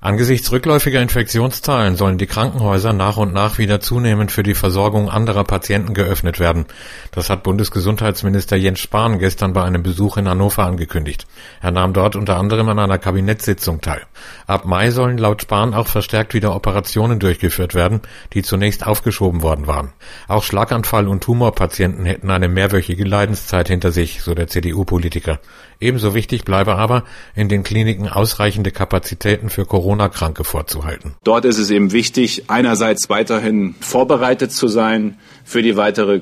Angesichts rückläufiger Infektionszahlen sollen die Krankenhäuser nach und nach wieder zunehmend für die Versorgung anderer Patienten geöffnet werden. Das hat Bundesgesundheitsminister Jens Spahn gestern bei einem Besuch in Hannover angekündigt. Er nahm dort unter anderem an einer Kabinettssitzung teil. Ab Mai sollen laut Spahn auch verstärkt wieder Operationen durchgeführt werden, die zunächst aufgeschoben worden waren. Auch Schlaganfall- und Tumorpatienten hätten eine mehrwöchige Leidenszeit hinter sich, so der CDU-Politiker. Ebenso wichtig bleibe aber, in den Kliniken ausreichende Kapazitäten für Corona-Kranke vorzuhalten. Dort ist es eben wichtig, einerseits weiterhin vorbereitet zu sein für die weitere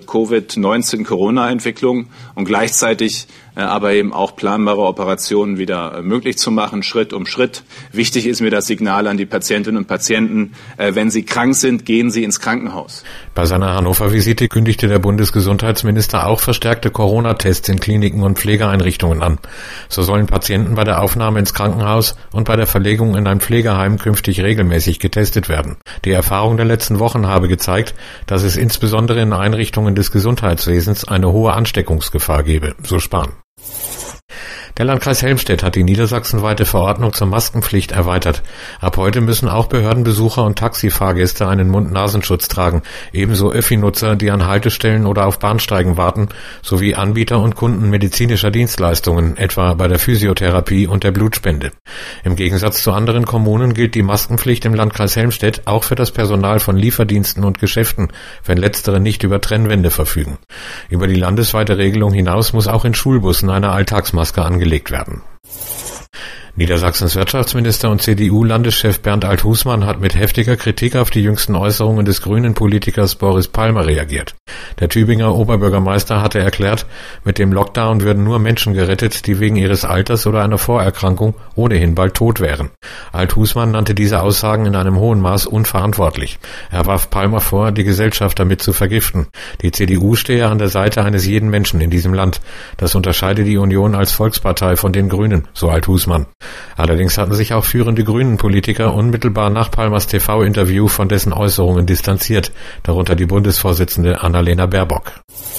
Covid-19-Corona-Entwicklung und gleichzeitig aber eben auch planbare Operationen wieder möglich zu machen, Schritt um Schritt. Wichtig ist mir das Signal an die Patientinnen und Patienten, wenn sie krank sind, gehen sie ins Krankenhaus. Bei seiner Hannover-Visite kündigte der Bundesgesundheitsminister auch verstärkte Corona-Tests in Kliniken und Pflegeeinrichtungen an. So sollen Patienten bei der Aufnahme ins Krankenhaus und bei der Verlegung in ein Pflegeheim künftig regelmäßig getestet werden. Die Erfahrung der letzten Wochen habe gezeigt, dass es insbesondere in Einrichtungen des Gesundheitswesens eine hohe Ansteckungsgefahr gebe, so Spahn. Der Landkreis Helmstedt hat die niedersachsenweite Verordnung zur Maskenpflicht erweitert. Ab heute müssen auch Behördenbesucher und Taxifahrgäste einen Mund-Nasenschutz tragen, ebenso Öffi-Nutzer, die an Haltestellen oder auf Bahnsteigen warten, sowie Anbieter und Kunden medizinischer Dienstleistungen, etwa bei der Physiotherapie und der Blutspende. Im Gegensatz zu anderen Kommunen gilt die Maskenpflicht im Landkreis Helmstedt auch für das Personal von Lieferdiensten und Geschäften, wenn letztere nicht über Trennwände verfügen. Über die landesweite Regelung hinaus muss auch in Schulbussen eine Alltagsmaske angelegt werden. Niedersachsens Wirtschaftsminister und CDU-Landeschef Bernd Alt-Husmann hat mit heftiger Kritik auf die jüngsten Äußerungen des grünen Politikers Boris Palmer reagiert. Der Tübinger Oberbürgermeister hatte erklärt, mit dem Lockdown würden nur Menschen gerettet, die wegen ihres Alters oder einer Vorerkrankung ohnehin bald tot wären. Alt-Husmann nannte diese Aussagen in einem hohen Maß unverantwortlich. Er warf Palmer vor, die Gesellschaft damit zu vergiften. Die CDU stehe an der Seite eines jeden Menschen in diesem Land. Das unterscheide die Union als Volkspartei von den Grünen, so Alt-Husmann. Allerdings hatten sich auch führende Grünen-Politiker unmittelbar nach Palmers TV-Interview von dessen Äußerungen distanziert, darunter die Bundesvorsitzende Annalena Baerbock.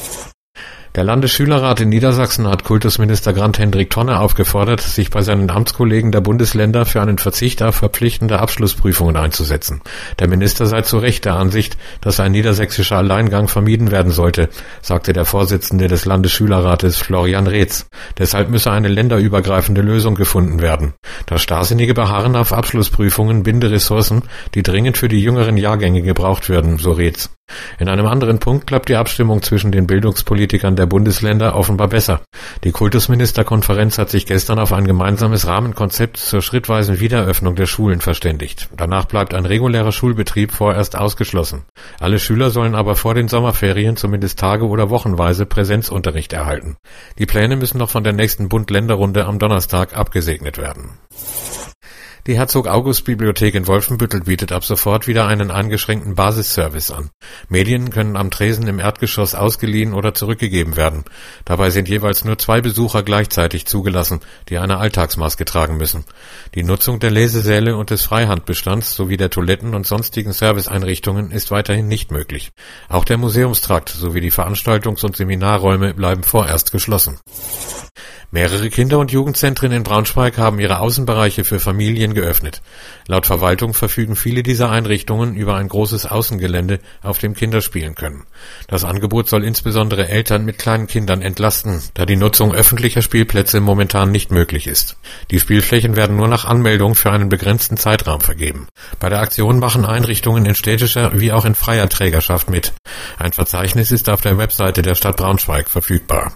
Der Landesschülerrat in Niedersachsen hat Kultusminister Grant-Hendrik Tonne aufgefordert, sich bei seinen Amtskollegen der Bundesländer für einen Verzicht auf verpflichtende Abschlussprüfungen einzusetzen. Der Minister sei zu Recht der Ansicht, dass ein niedersächsischer Alleingang vermieden werden sollte, sagte der Vorsitzende des Landesschülerrates Florian Reetz. Deshalb müsse eine länderübergreifende Lösung gefunden werden. Das starrsinnige Beharren auf Abschlussprüfungen binde Ressourcen, die dringend für die jüngeren Jahrgänge gebraucht würden, so Reetz. In einem anderen Punkt klappt die Abstimmung zwischen den Bildungspolitikern der Bundesländer offenbar besser. Die Kultusministerkonferenz hat sich gestern auf ein gemeinsames Rahmenkonzept zur schrittweisen Wiederöffnung der Schulen verständigt. Danach bleibt ein regulärer Schulbetrieb vorerst ausgeschlossen. Alle Schüler sollen aber vor den Sommerferien zumindest tage- oder wochenweise Präsenzunterricht erhalten. Die Pläne müssen noch von der nächsten Bund-Länder-Runde am Donnerstag abgesegnet werden. Die Herzog-August-Bibliothek in Wolfenbüttel bietet ab sofort wieder einen eingeschränkten Basisservice an. Medien können am Tresen im Erdgeschoss ausgeliehen oder zurückgegeben werden. Dabei sind jeweils nur 2 Besucher gleichzeitig zugelassen, die eine Alltagsmaske tragen müssen. Die Nutzung der Lesesäle und des Freihandbestands sowie der Toiletten und sonstigen Serviceeinrichtungen ist weiterhin nicht möglich. Auch der Museumstrakt sowie die Veranstaltungs- und Seminarräume bleiben vorerst geschlossen. Mehrere Kinder- und Jugendzentren in Braunschweig haben ihre Außenbereiche für Familien geöffnet. Laut Verwaltung verfügen viele dieser Einrichtungen über ein großes Außengelände, auf dem Kinder spielen können. Das Angebot soll insbesondere Eltern mit kleinen Kindern entlasten, da die Nutzung öffentlicher Spielplätze momentan nicht möglich ist. Die Spielflächen werden nur nach Anmeldung für einen begrenzten Zeitraum vergeben. Bei der Aktion machen Einrichtungen in städtischer wie auch in freier Trägerschaft mit. Ein Verzeichnis ist auf der Webseite der Stadt Braunschweig verfügbar.